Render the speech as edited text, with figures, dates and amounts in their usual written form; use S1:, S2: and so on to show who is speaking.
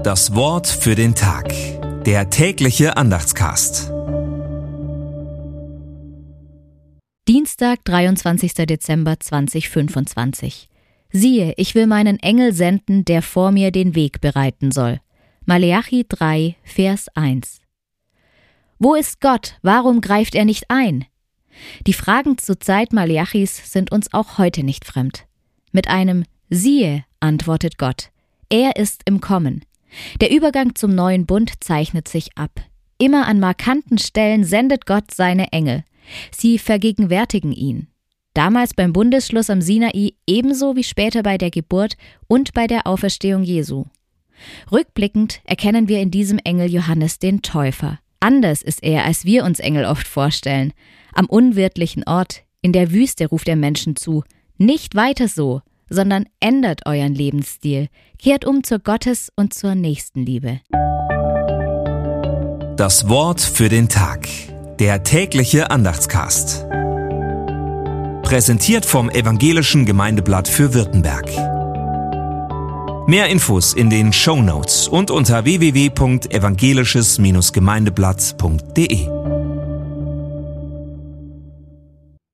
S1: Das Wort für den Tag. Der tägliche Andachtscast.
S2: Dienstag, 23. Dezember 2025. Siehe, ich will meinen Engel senden, der vor mir den Weg bereiten soll. Maleachi 3, Vers 1. Wo ist Gott? Warum greift er nicht ein? Die Fragen zur Zeit Maleachis sind uns auch heute nicht fremd. Mit einem Siehe antwortet Gott. Er ist im Kommen. Der Übergang zum neuen Bund zeichnet sich ab. Immer an markanten Stellen sendet Gott seine Engel. Sie vergegenwärtigen ihn. Damals beim Bundesschluss am Sinai, ebenso wie später bei der Geburt und bei der Auferstehung Jesu. Rückblickend erkennen wir in diesem Engel Johannes den Täufer. Anders ist er, als wir uns Engel oft vorstellen. Am unwirtlichen Ort, in der Wüste ruft er Menschen zu. Nicht weiter so, sondern ändert euren Lebensstil. Kehrt um zur Gottes- und zur Nächstenliebe.
S1: Das Wort für den Tag. Der tägliche Andachtscast. Präsentiert vom Evangelischen Gemeindeblatt für Württemberg. Mehr Infos in den Shownotes und unter www.evangelisches-gemeindeblatt.de.